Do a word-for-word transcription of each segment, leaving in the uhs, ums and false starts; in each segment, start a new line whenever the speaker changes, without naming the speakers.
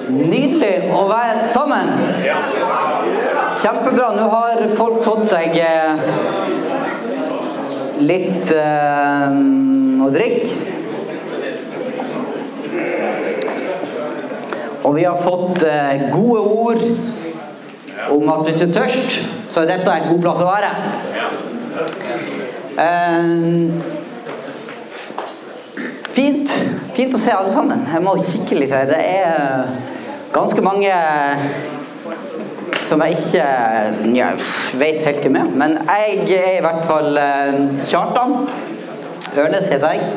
Nydelig å være sammen. Kjempebra. Nå har folk fått seg eh, litt eh, å drikke. Og vi har fått eh, gode ord om at hvis du er tørst, så er dette en god plass å være. Eh, fint. Fint å se alle sammen. Jeg må kikke litt her. Det er ganske mange som jeg ikke ja, vet helt hvem er. Men jeg er i hvert fall uh, Kjartan Ørnes heter jeg.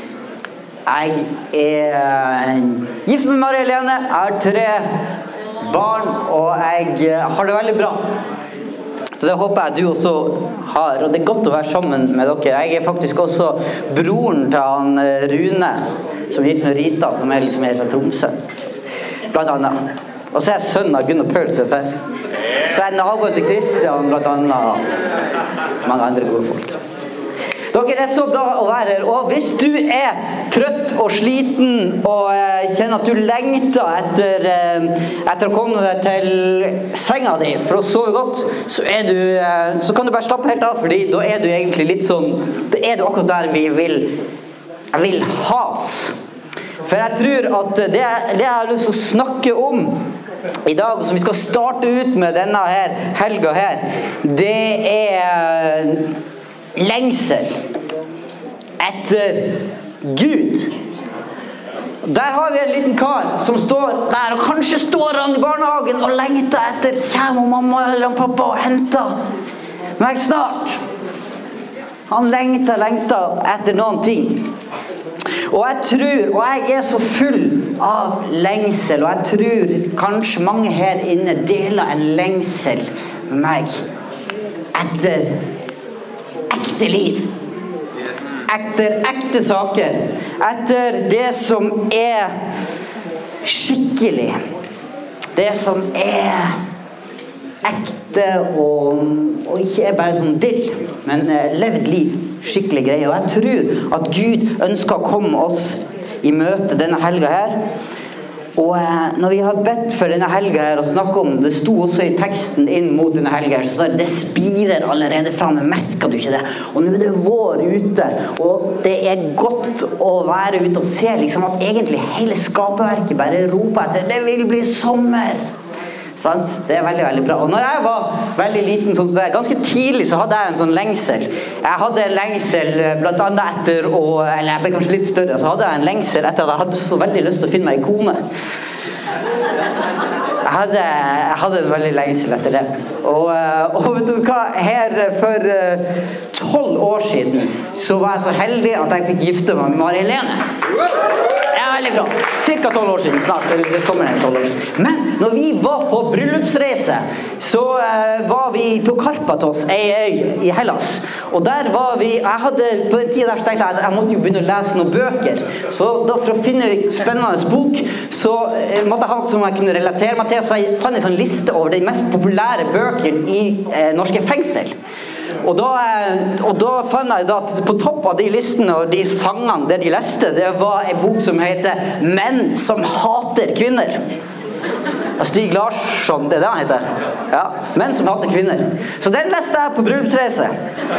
Jeg er uh, gift med Marie Helene. Jeg har tre barn, og jeg uh, har det veldig bra. Så det håper jeg du også har. Og det er godt å være sammen med dere. Jeg er faktisk også broren til han uh, Rune, som er gift med Rita, som er liksom her fra Tromsø. Blant annet. Og så er jeg sønn av Gunn og Paul, så er jeg naboen til Kristian, blant annet, og mange andre gode folk. Dere er så bra å være her, og hvis du er trøtt og sliten, og eh, kjenner at du lengter etter, eh, etter å komme deg til senga di for å sove godt, så, er du, eh, så kan du bare slappe helt av, fordi da er du egentlig litt sånn, da er du akkurat der vi vil, jeg vil ha oss. For jeg tror at det, det jeg har lyst til å snakke om i dag, som vi skal starte ut med denne her helga her, det er lengsel etter Gud. Der har vi en liten kar som står der, og kanskje står han i barnehagen og lengter etter, kommer mamma eller pappa og henter meg snart. Han lengter, lengter etter noen ting. Og jeg tror, og jeg er så full av lengsel, og jeg tror kanskje mange her inne deler en lengsel med meg etter ekte liv. Etter ekte saker. Etter det som er skikkelig. Det som er ekte og, og ikke er bare sånn dill, men uh, levd liv. Skikkelig greie. Og jeg tror at Gud ønsker å komme oss i møte denne helga her. Og uh, når vi har bedt for denne helga her og snakket om, det sto også i teksten inn mot denne helga her, så står det, det spirer allerede frem, merker du ikke det? Og nå er det vår ute, og det er godt å være ute og se liksom at egentlig hele skaperverket bare roper etter, det vil bli sommer. Sant? Det er veldig, veldig bra. Og når jeg var veldig liten, sånn som det, ganske tidlig så hadde jeg en sånn lengsel. Jeg hadde en lengsel blant annet etter å, eller jeg ble kanskje litt større, så hadde jeg en lengsel etter at jeg hadde så veldig lyst til å finne meg en kone. Jeg hadde, jeg hadde en veldig lengsel etter det. Og, og vet du hva, her for tolv år siden så var jeg så heldig at jeg fikk gifte meg med Marie Helene. Det er veldig bra. Cirka tolv år siden, snart, eller sommeren tolv år siden. Men når vi var på bryllupsreise, så uh, var vi på Karpathos, ei øy i Hellas. Og der var vi, jeg hadde, på den tiden der så tenkte jeg at jeg måtte jo begynne å lese noen bøker. Så da for å finne en spennende bok, så uh, måtte jeg ha noe som jeg kunne relatere meg til, så jeg fant en sånn liste over de mest populære bøkene i uh, norske fengsel. Og da, og da fant jeg da at på topp av de listene og de fangene, det de leste, det var en bok som heter Menn som hater kvinner. Stig Larsson, det er det han heter. Ja, Menn som hater kvinner. Så den leste jeg på bryllupsreise.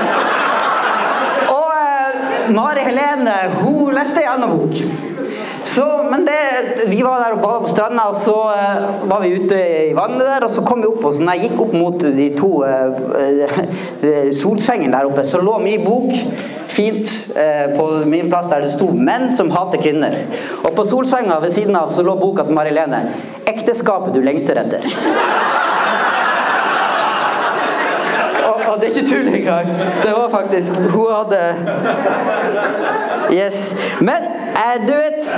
Og eh, Marie Helene, hun leste en annen bok. Så, men det, vi var der og badet på stranda, og så uh, var vi ute i vannet der, og så kom vi opp, og så når jeg gikk opp mot de to uh, uh, solsengene der oppe, så lå min bok fint uh, på min plass der det stod Menn som hater kvinner. Og på solsenga ved siden av så lå boka til Marie Helene, Ekteskapet du lengter etter. og, og det er ikke tull engang. Det var faktisk, hun hadde... Yes. Men eh, du vet,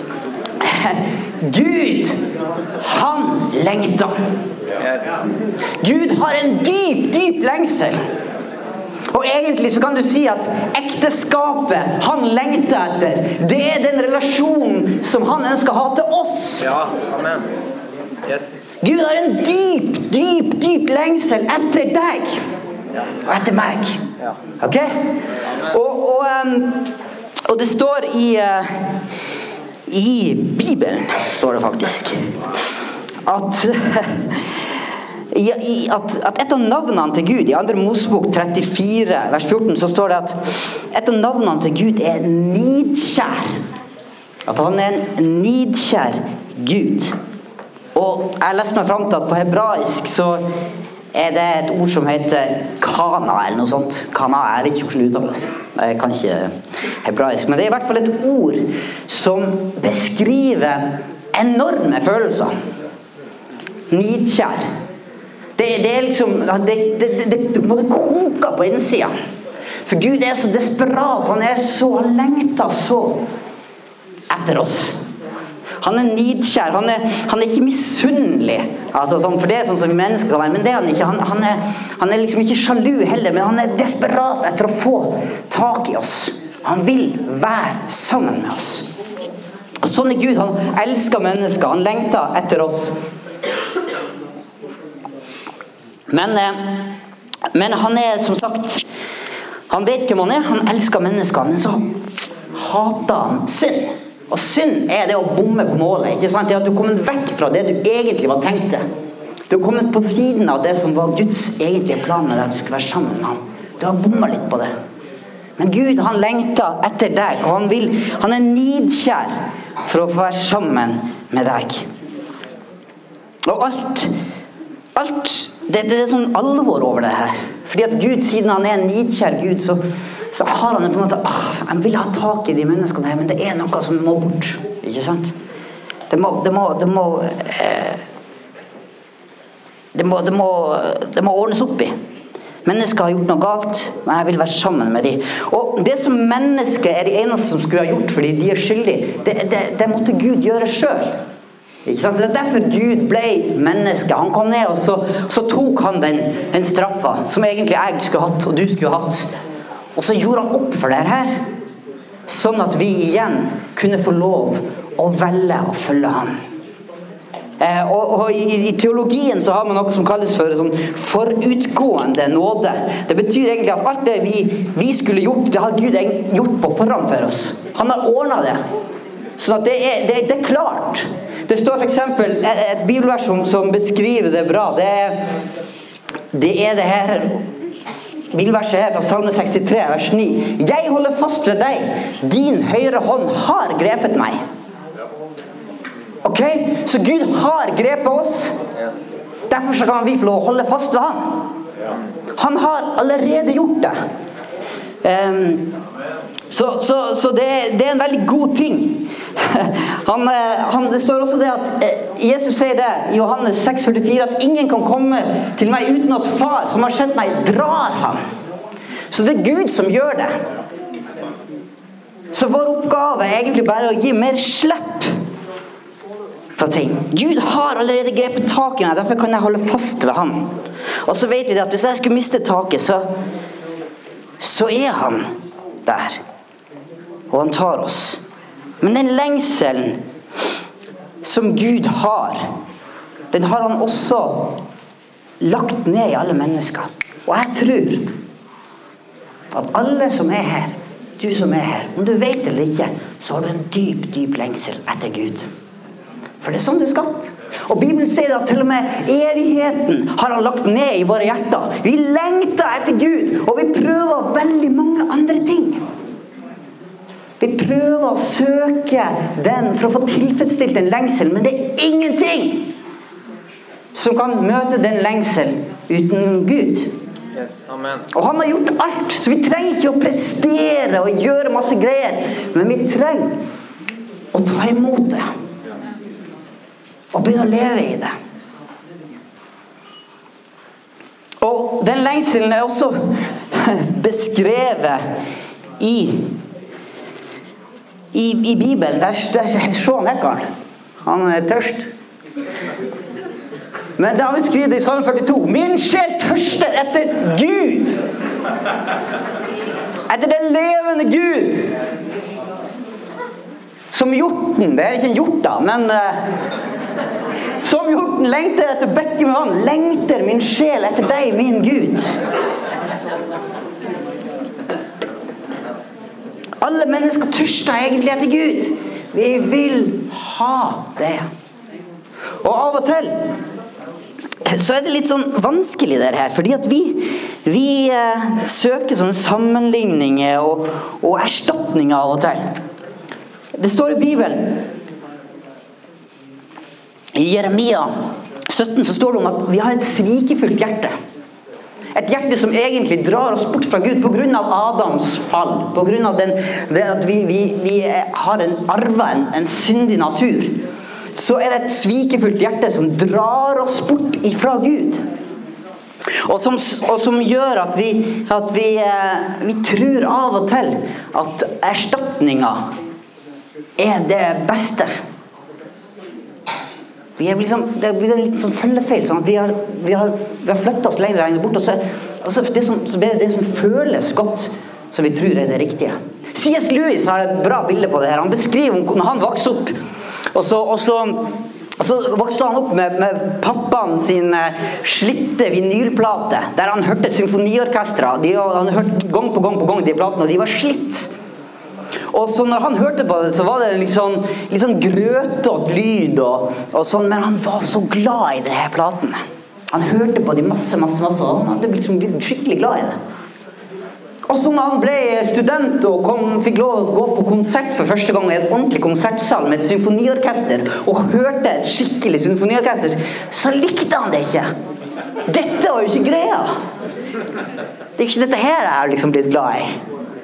Gud, han lengter. Gud har en dyp, dyp lengsel. Og egentlig så kan du si at ekteskapet han lengter etter, det er den relasjonen som han ønsker å ha til oss.
Ja, amen. Yes.
Gud har en dyp, dyp, dyp lengsel etter deg. Og etter meg. Ok? Og, og, um, og det står i, uh, I Bibelen står det faktisk at, at, at et av navnene til Gud, i andre Mosebok trettifire, vers fjorten, så står det at et av navnene til Gud er nidkjær. At han er en nidkjær Gud. Og jeg leste meg frem til at på hebraisk så er det et ord som heter kana, eller noe sånt. Kana, jeg vet ikke hvordan det uttales. Jeg kan ikke hebraisk. Men det er i hvert fall et ord som beskriver enorme følelser. Nidkjær. Det, det er liksom, det, det, det, det må det koke på innsiden. For Gud er så desperat, han er så, han lengter så etter oss. Han er nidkjær, han er, han er ikke misunnelig, altså, sånn, for det er sånn som vi mennesker kan være, men det er han ikke. Han, han, er, han er liksom ikke sjalu heller, men han er desperat etter å få tak i oss. Han vil være sammen med oss. Og sånn er Gud, han elsker mennesker, han lengter etter oss. Men, men han er som sagt, han vet hvem han er, han elsker mennesker, men så hater han synd. Og synd er det å bomme på målet, ikke sant? Det er at du er kommet vekk fra det du egentlig var tenkt til. Du er kommet på siden av det som var Guds egentlige plan med deg, at du skulle være sammen med ham. Du har bommet litt på det. Men Gud, han lengter etter deg, og han vil, han er nidkjær for å få være sammen med deg. Og alt, alt, det, det er sånn alvor over det her. Fordi at Gud, siden han er en nidkjær Gud, så så har han på en måte, åh, jeg vil ha tak i de menneskene her, men det er noe som må bort, ikke sant? Det må, det må, det må, eh, det må, det må, det må ordnes opp i. Mennesker har gjort noe galt, men jeg vil være sammen med dem. Og det som mennesket er de eneste som skulle ha gjort, fordi de er skyldige, det, det, det måtte Gud gjøre selv. Ikke sant? Det er derfor Gud ble menneske. Han kom ned, og så, så tok han den, den straffa, som egentlig jeg skulle hatt, og du skulle hatt. Og så gjorde han opp for det her, sånn at vi igjen kunne få lov å velge å følge han. Eh, og og i, i teologien så har man noe som kalles for sånn forutgående nåde. Det betyr egentlig at alt det vi, vi skulle gjort, det har Gud gjort på forhånd for oss. Han har ordnet det. Sånn at det er, det, det er klart. Det står for eksempel et, et bibelvers som, som beskriver det bra. Det er det, er det her... Bibelverset her fra Salme sekstitre, vers ni. Jeg holder fast ved deg. Din høyre hånd har grepet meg. Ok? Så Gud har grepet oss. Derfor så kan vi få lov å holde fast ved han. Han har allerede gjort det. Um, så så, så det, det er en veldig god ting. Han, han, det står også det at Jesus sier det i Johannes seks førtifire at ingen kan komme til meg uten at far som har sendt meg drar ham. Så det er Gud som gjør det. Så vår oppgave er egentlig bare å gi mer slipp fra ting. Gud har allerede grepet tak i meg, derfor kan jeg holde fast ved han. Og så vet vi det at hvis jeg skulle miste taket, så, så er han der. Og han tar oss. Men den lengselen som Gud har, den har han også lagt ned i alle mennesker. Og jeg tror at alle som er her, du som er her, om du vet eller ikke, så har du en dyp, dyp lengsel etter Gud. For det er sånn du er skapt. Og Bibelen sier at til og med evigheten har han lagt ned i våre hjerter. Vi lengter etter Gud, og vi prøver veldig mange andre ting. Vi prøver å søke den for å få tilfredsstilt en lengsel, men det er ingenting som kan møte den lengsel uten Gud.
Yes, amen.
Og han har gjort alt, så vi trenger ikke å prestere og gjøre masse greier, men vi trenger å ta imot det og begynne å leve i det. Og den lengselen er også beskrevet i I, i Bibelen. Der, der se han Ekkard. Han er tørst. Men da har vi skrevet i Salme førtito. Min sjel tørster etter Gud. Etter den levende Gud. Som hjorten. Det er ikke en hjort da, men uh, som hjorten lengter etter bekken med vann, lengter min sjel etter deg, min Gud. Alle mennesker tørster egentlig etter Gud. Vi vil ha det. Og av og til så er det litt sånn vanskelig det her, fordi at vi, vi eh, søker sånne sammenligninger og, og erstatninger av og til. Det står i Bibelen, i Jeremia sytten, så står det om at vi har et svikefullt hjerte. Et hjerte som egentlig drar oss bort fra Gud på grunn av Adams fall, på grunn av den, det at vi, vi, vi har en arvet, en, en syndig natur. Så er det et svikefullt hjerte som drar oss bort ifra Gud. Og som, og som gjør at, vi, at vi, vi tror av og til at erstatninger er det beste. Vi er liksom, det blir en liten sånn følgefeil, sånn at vi har, vi har, vi har flyttet oss lenger lenger bort, og så, altså det, som, så det, det som føles godt, som vi tror er det riktige. C S Lewis har et bra bilde på det her. Han beskriver når han vokser opp, og så, og så, og så vokste han opp med, med pappaen sin slitte vinylplate, der han hørte symfoniorkestra. De, han hørte gang på gang på gang de platene, og de var slitt. Og så når han hørte på det, så var det litt sånn, litt sånn grøtete lyd, og, og sånn, men han var så glad i de her platene. Han hørte på de masse, masse, masse, og han hadde liksom blitt skikkelig glad i det. Og så når han ble student og kom, fikk lov å gå på konsert for første gang i et ordentlig konsertsal med et symfoniorkester, og hørte et skikkelig symfoniorkester, så likte han det ikke. Dette var jo ikke greia. Det er ikke dette her jeg har liksom blitt glad i.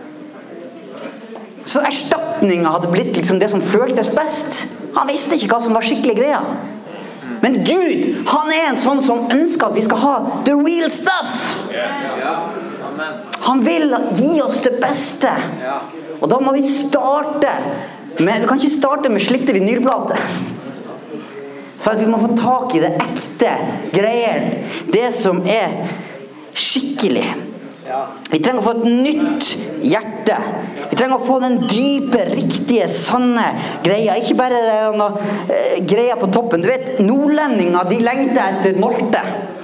Så erstatningen hadde blitt liksom det som føltes best. Han visste ikke hva som var skikkelig greia. Men Gud, han er en sånn som ønsker at vi skal ha the real stuff. Han vil gi oss det beste. Og da må vi starte med, du kan ikke starte med slitte vinylplater. Så at vi må få tak i det ekte greier. Det som er skikkelig. Vi trenger å få et nytt hjerte. Vi trenger å få den dype, riktige, sanne greia. Ikke bare det, uh, greia på toppen. Du vet, nordlendinger, de lengter etter molte.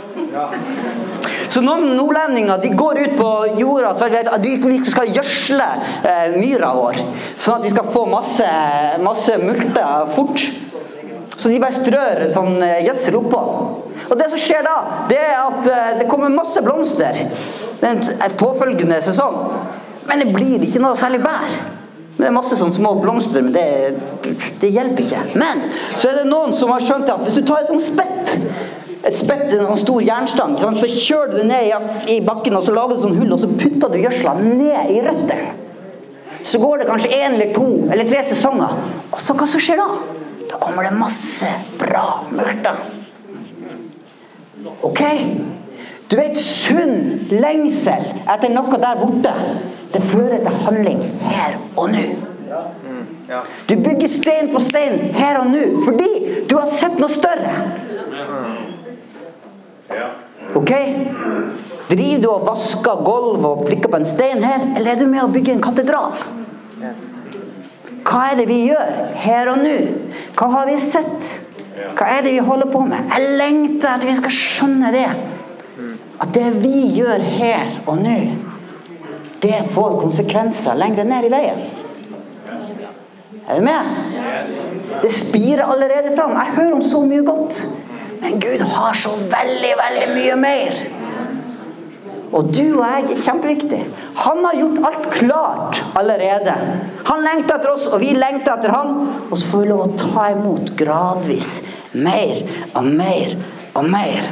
Så noen nordlendinger, de går ut på jorda, så de skal gjødsle uh, myra vår, sånn at vi skal få masse, masse multe fort. Så de bare strør sånn gjødsel oppå. Og det som skjer da, det er at uh, det kommer masse blomster den påfølgende sesong. Men det blir ikke noe særlig bær. Det er masse sånne små blomster, men det, det hjelper ikke. Men så er det noen som har skjønt at hvis du tar et sånt spett, et spett, en stor jernstang, så kjører du det ned i, i bakken, og så lager du sånn hull, og så putter du gjødsla ned i røtter. Så går det kanskje en eller to eller tre sesonger. Og så hva så skjer da? Da kommer det masse bra multer. Ok? Du vet, sunn lengsel etter noe der borte, det fører til handling her og nå. Du bygger stein på stein her og nå, fordi du har sett noe større. Ok? Driver du og vasker gulv og flikker på en stein her, eller er du med å bygge en katedral? Hva er det vi gjør her og nå? Hva har vi sett? Hva er det vi holder på med? Jeg lengter at vi skal skjønne det. At det vi gjør her og nå, det får konsekvenser lenger ned i veien. Er du med? Det spirer allerede fram. Jeg hører om så mye godt. Men Gud har så veldig, veldig mye mer. Og du og jeg er kjempeviktig. Han har gjort alt klart allerede. Han lengter etter oss, og vi lengter etter han. Og så får vi lov å ta imot gradvis. Mer og mer og mer.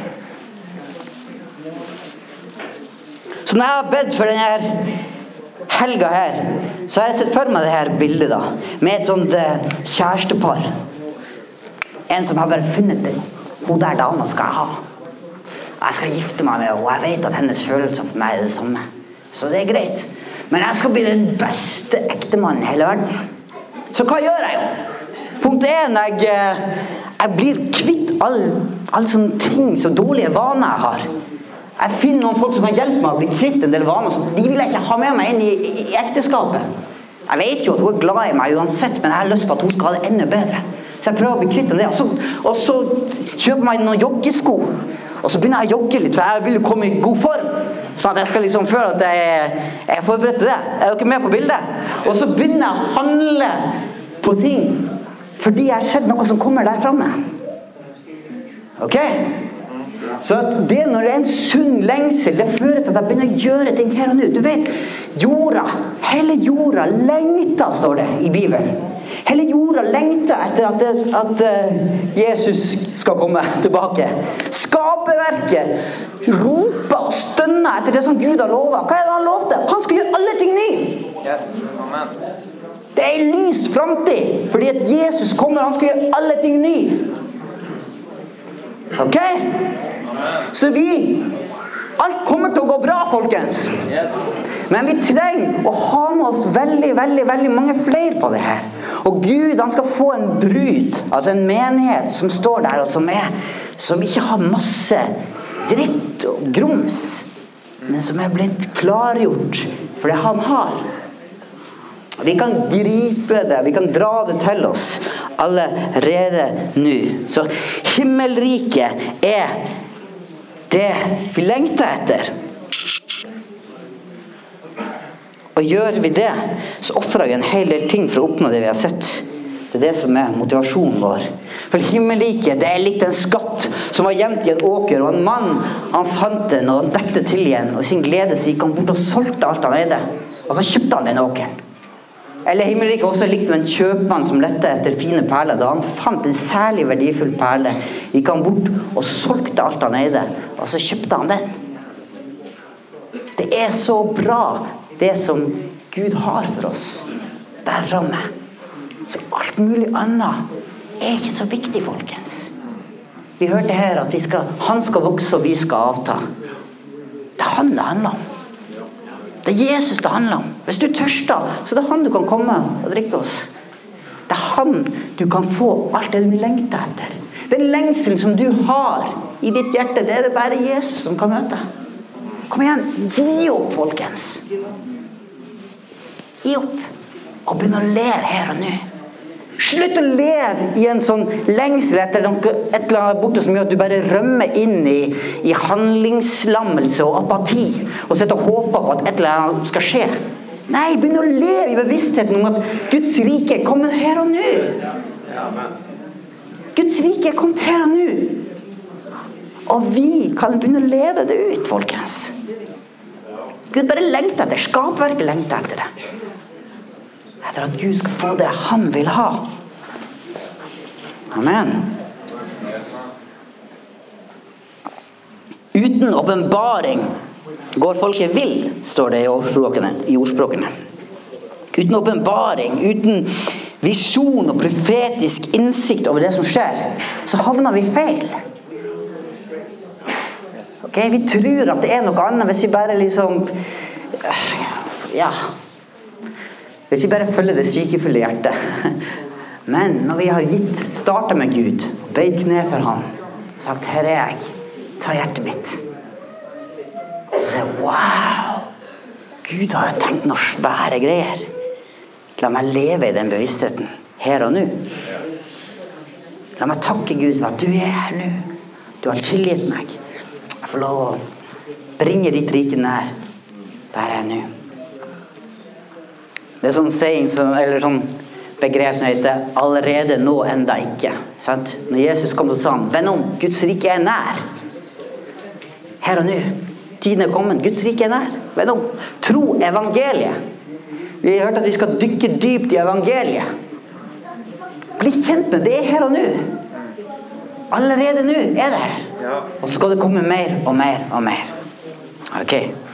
Så når jeg har bedt for denne helga her, så har jeg sett for meg det her bildet da, med et sånt kjærestepar. En som har bare funnet det. Hun der dama skal jeg ha. Jeg skal gifte meg med henne, og jeg vet at hennes følelser for meg er det samme. Så det er greit. Men jeg skal bli den beste ektemannen i hele verden. Så hva gjør jeg jo? Punkt en, jeg, jeg blir kvitt alle all sånne ting, så dårlige vaner jeg har. Jeg finner noen folk som kan hjelpe meg å bli kvitt en del vaner, som de vil jeg ikke ha med meg inn i, i, i ekteskapet. Jeg vet jo at hun er glad i meg uansett, men jeg har lyst til at hun skal ha det enda bedre. Så jeg prøver å bli kvitt en del. Og så, og så kjøper jeg meg noen joggesko. Og så begynner jeg å jogge litt, for jeg vil jo komme i god form. Sånn at jeg skal liksom føle at jeg, jeg er forberedt til det. Er dere med på bildet? Og så begynner jeg å handle på ting fordi jeg har sett noe som kommer der fremme. Ok? Så at det når det er en sunn lengsel, det fører til at jeg begynner å gjøre ting her og nå. Du vet, jorda, hele jorda lengter, står det i Bibelen. Hele jorda lengter etter at, det, at uh, Jesus skal komme tilbake. Skaperverket roper og stønner etter det som Gud har lovet. Hva er det han lovte? Han skal gjøre alle ting ny.
Yes. Amen.
Det er en lys fremtid, fordi at Jesus kommer, han skal gjøre alle ting ny. Ok? Så vi, alt kommer til å gå bra, folkens. Men vi trenger å ha med oss veldig, veldig, veldig mange flere på det her. Og Gud, han skal få en brud, altså en menighet som står der, og som, er, som ikke har masse dritt og grums, men som er blitt klargjort for det han har. Vi kan gripe det, vi kan dra det til oss allerede nå. Så himmelriket er det vi lengter etter. Og gjør vi det, så offrer vi en hel del ting for å oppnå det vi har sett. Det er det som er motivasjonen vår. For himmelriket, det er litt en skatt som var gjemt i en åker, og en mann, han fant den og dekte til igjen, og i sin glede så gikk han bort og solgte alt han eide. Og så kjøpte han den åkeren. Eller himmelriket også likt med en kjøpmann som lette etter fine perler. Da han fant en særlig verdifull perle, gikk han bort og solgte alt han eide, og så kjøpte han den. Det er så bra, det som Gud har for oss der fremme. Så alt mulig annet er ikke så viktig, folkens. Vi hørte her at vi skal, han skal vokse og vi skal avta. Det er han det handler om. Det er Jesus det handler om. Hvis du tørster, så det er han du kan komme og drikke oss. Det er han du kan få alt det du lengter etter. Den lengselen som du har i ditt hjerte, det er det bare Jesus som kan møte. Kom igjen, gi opp, folkens. Gi opp og begynne å leve her og nå. Slutt å leve i en sånn lengsel etter noe, et eller annet borte som gjør at du bare rømmer inn i, i handlingslammelse og apati og sitter og håper på at et eller annet skal skje. Nei, begynn å leve i bevisstheten om at Guds rike er kommet her og nå. Guds rike er kommet her og nå. Og vi kan begynne å leve det ut, folkens. Gud bare lengter etter, skapverket lengter etter det. Etter at Gud skal få det han vil ha. Amen. Uten åpenbaring går folket vill, står det i ordspråkene. I ordspråkene. Uten åpenbaring, uten visjon og profetisk innsikt over det som skjer, så havner vi feil. Ok, vi tror at det er noe annet hvis vi bare liksom, ja, hvis vi bare følger det sykefulle hjertet. Men når vi har gitt, startet med Gud, bøyd kne for han, sagt, her er jeg, ta hjertet mitt. Så sier jeg, wow, Gud har jo tenkt noen svære greier. La meg leve i den bevisstheten, her og nå. La meg takke Gud for at du er her nå. Du har tilgitt meg. Jeg får lov å bringe ditt rike nær, der er jeg nå. Det er sånn saying, eller sånn begrep som heter allerede nå, enda ikke. Sant? Når Jesus kom så sa han, venn om, Guds rike er nær. Her og nå. Tiden er kommet, Guds rike er nær. Venn om, tro evangeliet. Vi har hørt at vi skal dykke dypt i evangeliet. Bli kjent med det er her og nå. Allerede nå er det her. Og så skal det komme mer og mer og mer. Ok.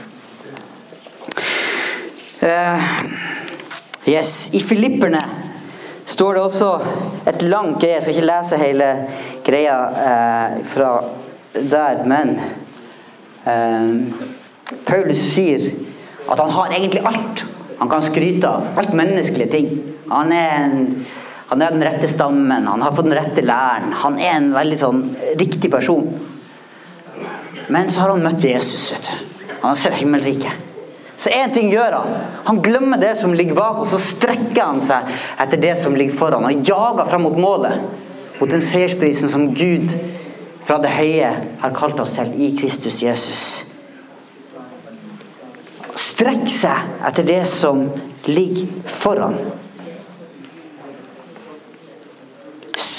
Uh, yes, i Filipperne står det også et langt greie. Jeg skal ikke lese hele greia uh, fra der, men uh, Paulus sier at han har egentlig alt han kan skryte av. Alt menneskelige ting. Han er en Han er den rette stammen, han har fått den rette læren. Han er en veldig sånn riktig person. Men så har han møtt Jesus, vet du. Han har sett himmelriket. Så en ting gjør han. Han glemmer det som ligger bak, og så strekker han seg etter det som ligger foran. Han jager frem mot målet. Mot den seiersprisen som Gud fra det høye har kalt oss til i Kristus Jesus. Strekk seg etter det som ligger foran.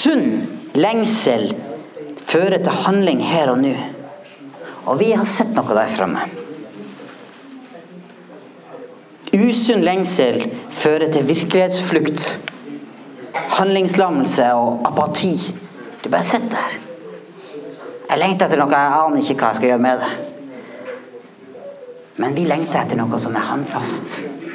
Usunn lengsel fører til handling her og nå. Og vi har sett noe der fremme. Usunn lengsel fører til virkelighetsflukt, handlingslammelse og apati. Du bare sitter der. Jeg lengter etter noe, jeg aner ikke hva jeg skal gjøre med det. Men vi lengter etter noe som er håndfast.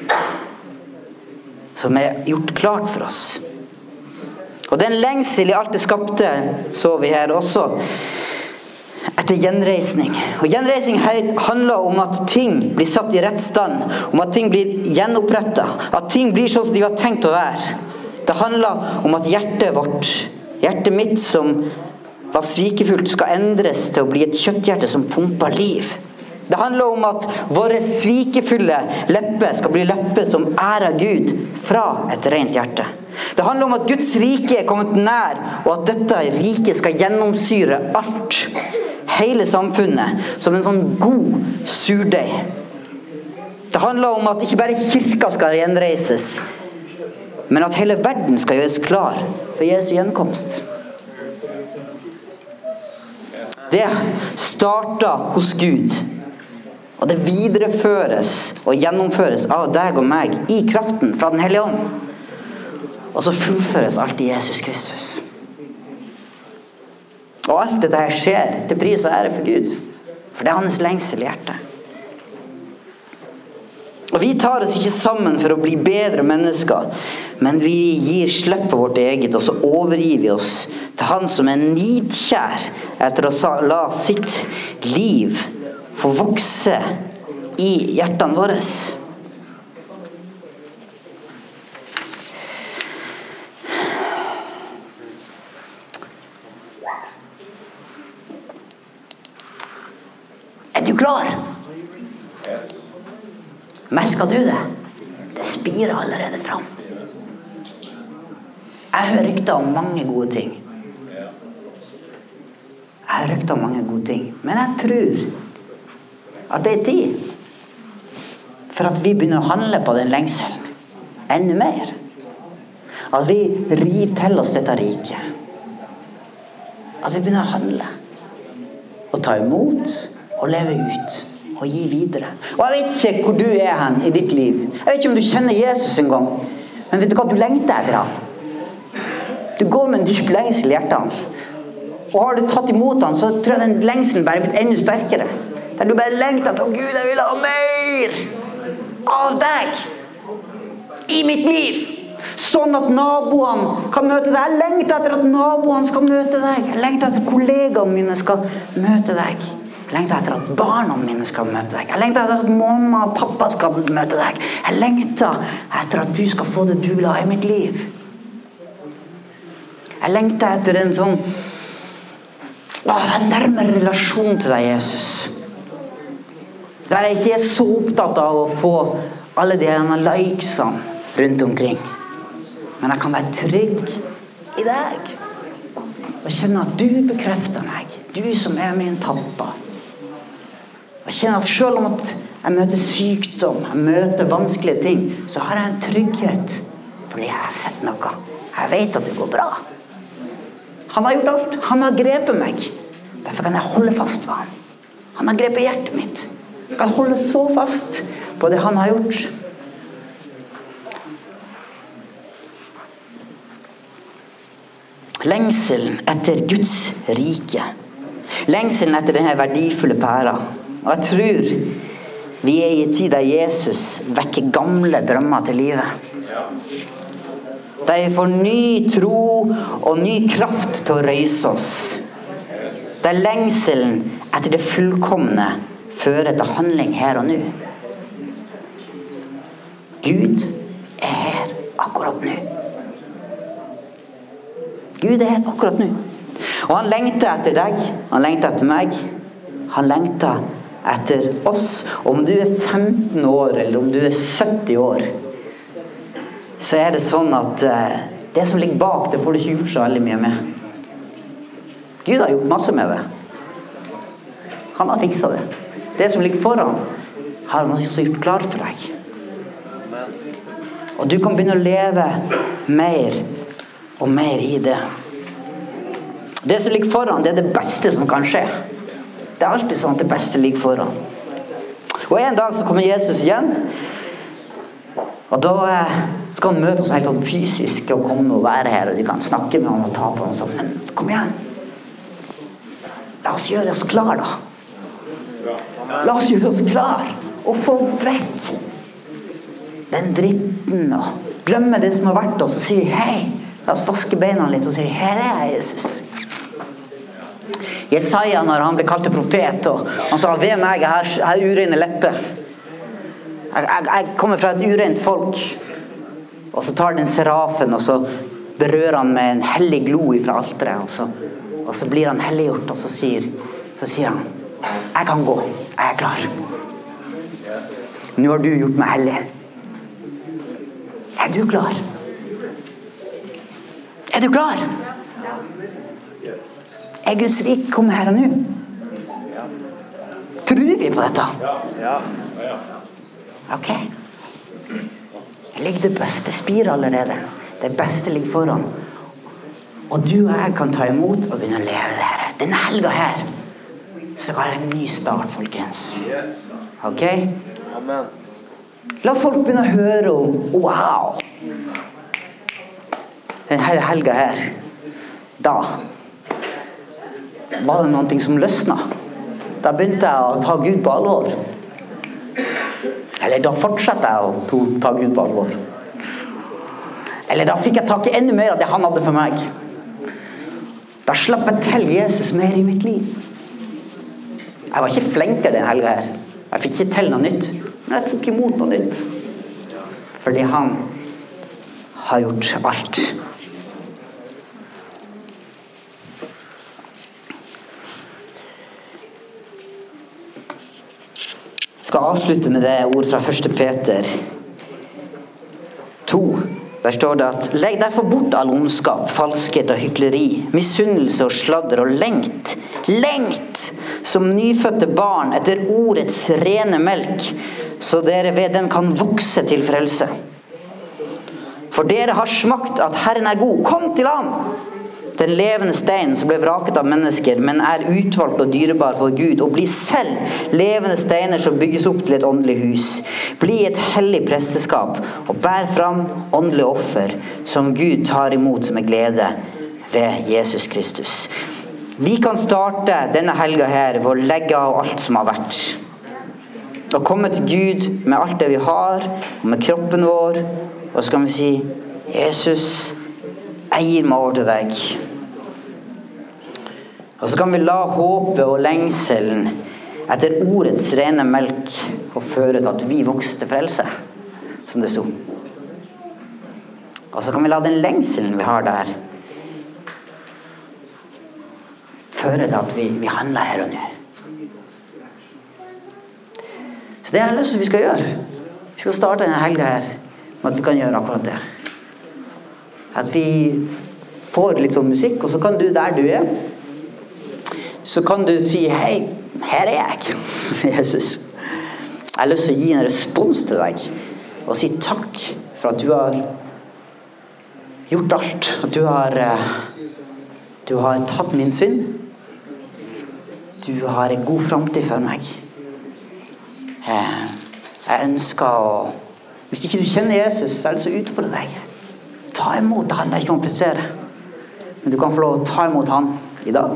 Som er gjort klart for oss. Og den lengsel i alt det skapte, så vi her også, etter gjenreisning. Og gjenreisning handler om at ting blir satt i rett stand, om at ting blir gjenopprettet, at ting blir sånn som de var tenkt å være. Det handler om at hjertet vårt, hjertet mitt som var svikefullt, skal endres til å bli et kjøtthjerte som pumper liv. Det handler om at våre svikefulle lepper skal bli lepper som ærer Gud fra et rent hjerte. Det handler om at Guds rike er kommet nær, og at dette rike skal gjennomsyre alt, hele samfunnet, som en sånn god surdeig. Det handler om at ikke bare kirka skal gjenreises, men at hele verden skal gjøres klar for Jesu gjenkomst. Det starter hos Gud, og det videreføres og gjennomføres av deg og meg i kraften fra den hellige ånd. Og så fullføres alt i Jesus Kristus. Og alt dette her skjer til pris og ære for Gud, for det er hans lengsel i hjertet. Og vi tar oss ikke sammen for å bli bedre mennesker, men vi gir slipp på vårt eget, og så overgir vi oss til han som er nidkjær etter å la sitt liv få vokse i hjertene våre. Er du klar? Merker du det? Det spirer allerede fram. Jeg hører rykter om mange gode ting. Jeg hører rykter om mange gode ting. Men jeg tror at det er tid for at vi begynner å handle på den lengselen. Enda mer. At vi river til oss dette riket. At vi begynner å handle. Og ta imot og leve ut. Og gi videre. Og jeg vet ikke hvor du er hen i ditt liv. Jeg vet ikke om du kjenner Jesus en gang. Men vet du hva? Du lengter etter han. Du går med en dyp lengsel i hjertet hans. Og har du tatt imot han, så tror jeg den lengselen bare er blitt enda sterkere. Der du bare lengter etter, å Gud, jeg vil ha mer av deg i mitt liv. Sånn at naboene kan møte deg. Jeg lengter etter at naboene skal møte deg. Jeg lengter etter at kollegaene mine skal møte deg. Jeg lengter etter at barna mine skal møte deg. Jeg lengter etter at mamma og pappa skal møte deg. Jeg lengter etter at du skal få det du vil ha i mitt liv. Jeg lengter etter en sånn åh, en nærmere relasjon til deg, Jesus. Der jeg ikke er så opptatt av å få alle de likesene rundt omkring. Men jeg kan være trygg i deg. Og kjenne at du bekrefter meg. Du som er min pappa. Jeg kjenner at selv om at jeg møter sykdom, jeg møter vanskelige ting, så har jeg en trygghet. Fordi jeg har sett noe. Jeg vet at det går bra. Han har gjort alt. Han har grepet meg. Derfor kan jeg holde fast ved han. Han har grepet hjertet mitt. Jeg kan holde så fast på det han har gjort. Lengselen etter Guds rike. Lengselen etter denne verdifulle pæra. Og jeg tror vi er i en tid der Jesus vekker gamle drømmer til livet. Der vi får ny tro og ny kraft til å røyse oss. Der lengselen etter det fullkomne fører til handling her og nå. Gud er her akkurat nå. Gud er her akkurat nå. Og han lengter etter deg. Han lengter etter meg. Han lengter etter oss. Om du er femten år eller om du er sytti år, så er det sånn at uh, det som ligger bak, det får du ikke gjort så veldig mye med. Gud har gjort masse med det. Han har fikset det. Det som ligger foran, har han også gjort klart for deg. Og du kan begynne å leve mer og mer i det. Det som ligger foran, det er det beste som kan skje. Det er alltid sånn at det beste ligger foran. Og en dag så kommer Jesus igjen, og da skal han møte oss helt sånn fysisk og komme og være her, og du kan snakke med han og ta på han sånn. Men kom igjen. La oss gjøre oss klar da. La oss gjøre oss klar og få vekk den dritten og glemme det som har vært oss og si hei, la oss vaske beina litt og si her er jeg, Jesus. Jesaja, når han ble kalt til profet, og han sa ved meg, jeg har, jeg har urene lepper. Jeg, jeg, jeg kommer fra et urent folk. Og så tar den serafen og så berører han med en hellig glo fra alteret, og så, og så blir han helliggjort, og så sier, så sier han jeg kan gå, jeg er klar. Nå har du gjort meg hellig. Er du klar? Er du klar? Er Guds rik kommet her og nå? Tror vi på dette? Ok. Ligger det beste spir allerede. Det beste ligger foran. Og du og jeg kan ta imot og begynne å leve det her. Denne helga her så skal det en ny start, folkens. Ok?
Amen.
La folk begynne å høre om wow. Denne helga her da var det noe som løsnet. Da begynte jeg å ta Gud på alvor. Eller da fortsatte jeg å ta Gud på alvor. Eller da fikk jeg tak i enda mer av det han hadde for meg. Da slapp jeg til Jesus mer i mitt liv. Jeg var ikke flinkere den helga her. Jeg fikk ikke til noe nytt. Men jeg tok imot noe nytt. Fordi han har gjort alt. Jeg skal avslutte med det ord fra første Peter to. Der står det at legg derfor bort all ondskap, falskhet og hykleri, misunnelse og sladder og lengt, lengt som nyfødte barn etter ordets rene melk, så dere ved den kan vokse til frelse. For dere har smakt at Herren er god. Kom til ham! Den levende stein som ble vraket av mennesker, men er utvalgt og dyrebar for Gud, og bli selv levende steiner som bygges opp til et åndelig hus. Bli et hellig presteskap, og bær fram åndelige offer, som Gud tar imot med glede ved Jesus Kristus. Vi kan starte denne helga her ved å legge av alt som har vært. Og komme til Gud med alt det vi har, og med kroppen vår, og så kan vi si, Jesus, jeg gir meg over til deg. Og så kan vi la håpet og lengselen etter ordets rene melk få føre til at vi vokser til frelse, som det stod. Og så kan vi la den lengselen vi har der føre til at vi, vi handler her og nå. Så det har jeg lyst til at vi skal gjøre. Vi skal starte denne helga her med at vi kan gjøre akkurat det. At vi får litt sånn musikk, og så kan du der du er, så kan du si, hei, her er jeg, Jesus. Jeg har lyst til å gi en respons til deg, og si takk for at du har gjort alt, at du har, du har tatt min synd, du har en god fremtid for meg. Jeg ønsker å, hvis ikke du kjenner Jesus, så er det så utfordre deg. Ta imot han, det er ikke å prestere. Men du kan få lov å ta imot han i dag.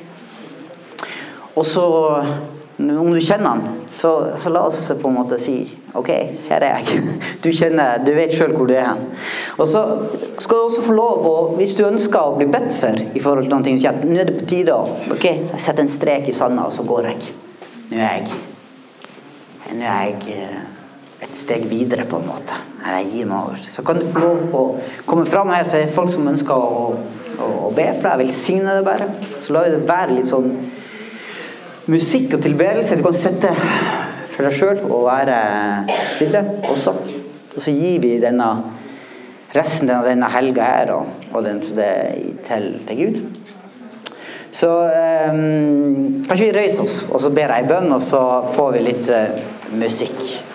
Og så, om du kjenner han, så, så la oss på en måte si, ok, her er jeg. Du kjenner, du vet selv hvor du er hen. Og så skal du også få lov å, hvis du ønsker å bli bedt for i forhold til noen ting, så nå er det på tide å, ok, jeg setter en strek i sanden, og så går jeg. Nå er jeg, nå er jeg et steg videre på en måte. Jeg gir meg over. Så kan du få lov å komme frem her, så er det folk som ønsker å, å, å be, for jeg vil signe det bare. Så la det være litt sånn musikk og tilbedelse. Du kan sette for deg selv og være stille også. Og så gir vi denne, resten av denne helga her, og, og den til, til, til Gud. Så um, kanskje vi reiser oss, og så ber jeg i bønn, og så får vi litt uh, musikk.